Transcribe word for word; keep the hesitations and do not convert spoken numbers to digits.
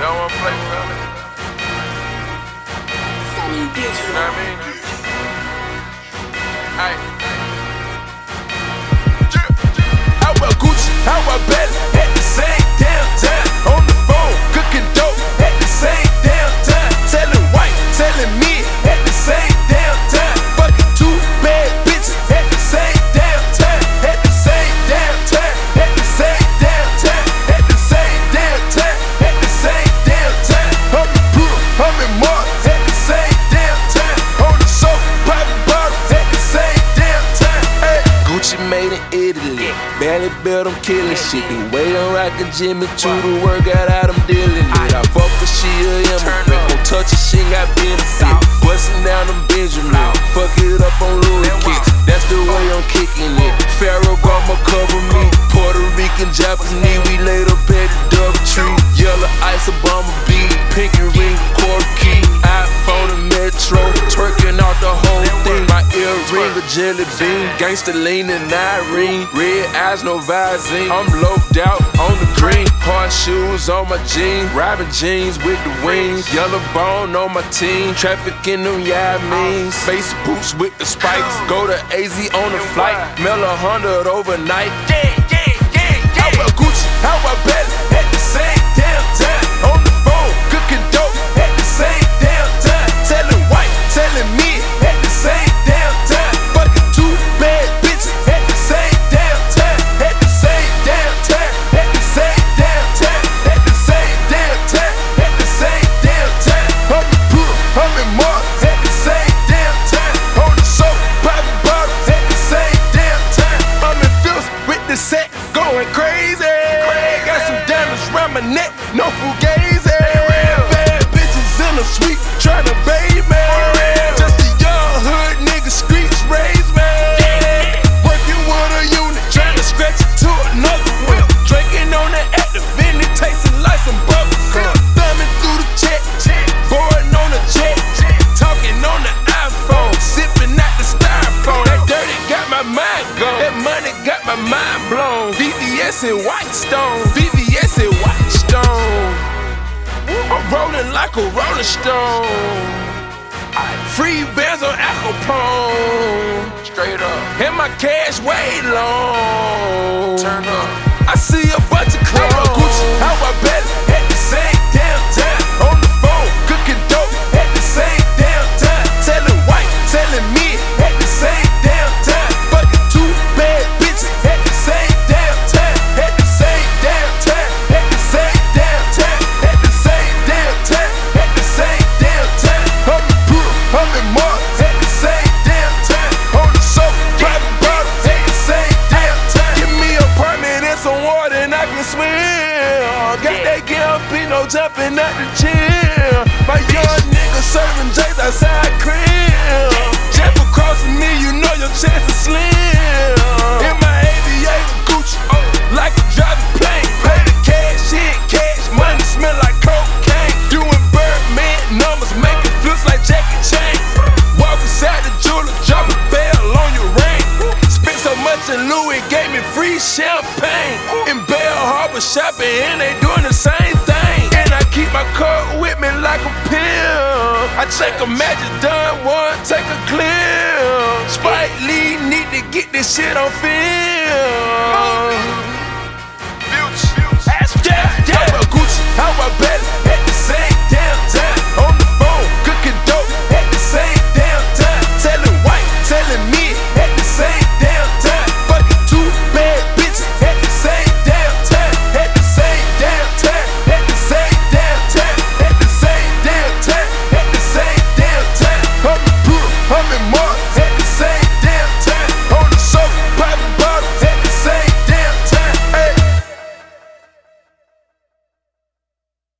don't wanna play, fella. Sunny You Digital. know what I mean? Hey. How about Gucci? How about Belly? At the same damn time. On the phone, cooking dope. At the same damn time. Selling white, selling mid. At the same damn time. Fucking two bad bitches. At the same damn time. At the same damn time. At the same damn time. At the same damn time. At the same damn time. I'm in Pluto, I'm in Mars. At the same damn time. On the soap, popping bottles. At the same damn time. Hey. Gucci made in Italy. Barely built, I'm killing shit. The way I'm rockin' Jimmy Choo, the workout out, I'm dealing it. I fuck with she a immigrant. Gon' touch her, she ain't got benefit. Bustin' down them Benjamin. Fuck it up on Louis kicks. That's the way I'm kicking it. Pharaoh Gama cover me. Puerto Rican, Japanese, we laid up at the double tree. Yellow ice, Obama beat. Pinky ring, quarter key. iPhone and Metro. Twerking out the whole thing. My earring, a jelly bean. Gangsta lean and Irene. Red eyes, no Visine. I'm loped out on the green. Hard shoes on my jeans. Robbing jeans with the wings. Yellow bone on my team. Traffic in them Yameen. Space boots with the spikes. Go to A Z on the flight. Mail a hundred overnight. Yeah, yeah, yeah, yeah. How about Gucci? How about Belly? At the same damn time. On the phone, cooking dope. At the same damn time. Selling white, selling mid. At the same damn time. Fucking two bad bitches. At the same damn time. At the same damn time. At the same damn time. At the same damn time. At the same damn time. I'm in Pluto, I'm in Mars. At the same damn time. On the soap, popping bottles. At the same damn time. I'm in Phil's with the set, going crazy. Got some diamonds round my neck, no fugazi. Bad bitches in the suite, tryna bathe me. Just a young hood nigga, streets raised me. Working with a unit, tryna scratch it to another whip. Drinking on the active, and it tasting like some bubble gum. Thumbing through the check, boarding on the jet, talking on the iPhone, sipping out the styrofoam. That dirty got my mind gone, that money got my mind blown. V V S and Whitestone, V V S and Whitestone. I'm rolling like a rolling stone. Free bands on Acapone. Straight up. And my cash way long. Turn up. I see a bunch of clones. How about Gucci? How about Belly? At the same damn time. On the phone, cooking dope. At the same damn time. Selling white, selling mid. At the same damn time. Fucking two bad bitches. At the same damn time. At the same damn time. At the same damn time. At the same damn time. At the same damn time. I'm in Pluto, I'm in Mars. At the same damn time. On the soap, popping bottles. At the same damn time. Give me a apartment and some water and I can swim. Got that Gambino jumping out the gym. My young nigga serving J's outside crib. Jeff crossing me, you know your chance is slim. In my aviator Gucci, like a driving plane. Pay the cash in, cash money smell like cocaine. Doing Birdman numbers, making flips like Jackie Chan. Walk inside the jeweler, drop a bell on your ring. Spent so much in Louis, gave me free champagne. In Bell Harbor shopping, and they doing the same thing. And I keep my car with me like a pill. I take a Magic done one, take a clear. Spike Lee need to get this shit on film.